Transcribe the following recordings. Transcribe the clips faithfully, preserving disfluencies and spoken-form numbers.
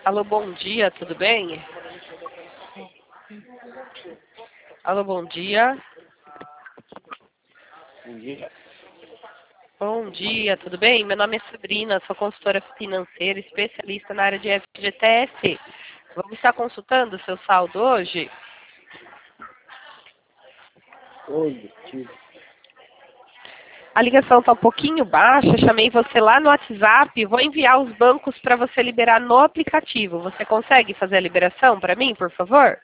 Alô, bom dia, tudo bem? Alô, bom dia. Bom dia. Bom dia, tudo bem? Meu nome é Sabrina, sou consultora financeira, especialista na área de F G T S. Vamos estar consultando o seu saldo hoje? Positivo. A ligação está um pouquinho baixa, chamei você lá no WhatsApp, vou enviar os bancos para você liberar no aplicativo. Você consegue fazer a liberação para mim, por favor?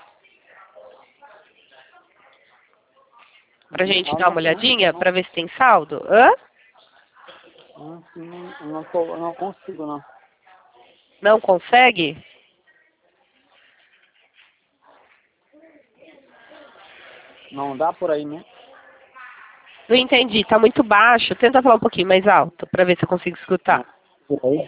Para a gente Não, dar não, uma não, olhadinha, não, para ver se tem saldo? Hã? não, não, não, tô, não consigo, não. Não consegue? Não dá por aí, né? Não entendi, está muito baixo. Tenta falar um pouquinho mais alto, para ver se eu consigo escutar. Não, por aí.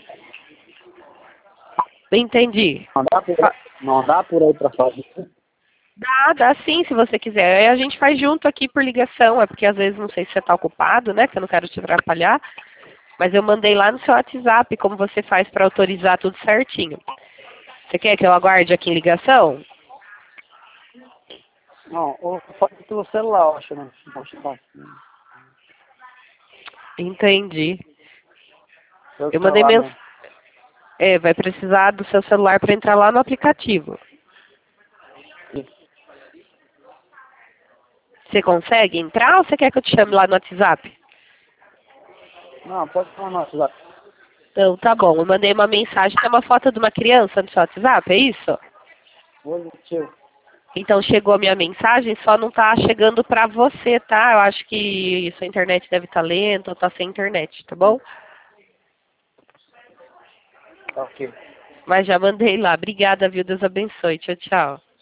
Não entendi. Não dá por aí, Fa- não dá por aí pra fazer. Dá, dá sim, se você quiser. Aí a gente faz junto aqui por ligação, é porque às vezes não sei se você está ocupado, né, que eu não quero te atrapalhar. Mas eu mandei lá no seu WhatsApp como você faz para autorizar tudo certinho. Você quer que eu aguarde aqui em ligação? Não, ou pode pelo celular, eu acho, né? Acho fácil. Entendi. Pelo Eu mandei celular mens... mesmo. É, vai precisar do seu celular para entrar lá no aplicativo. Isso. Você consegue entrar ou você quer que eu te chame lá no WhatsApp? Não, pode falar no WhatsApp. Então, tá bom. Eu mandei uma mensagem, tem uma foto de uma criança no seu WhatsApp, é isso? Positivo. Então, chegou a minha mensagem, só não tá chegando pra você, tá? Eu acho que sua internet deve estar lenta ou tá sem internet, tá bom? Tá ok. Mas já mandei lá. Obrigada, viu? Deus abençoe. Tchau, tchau.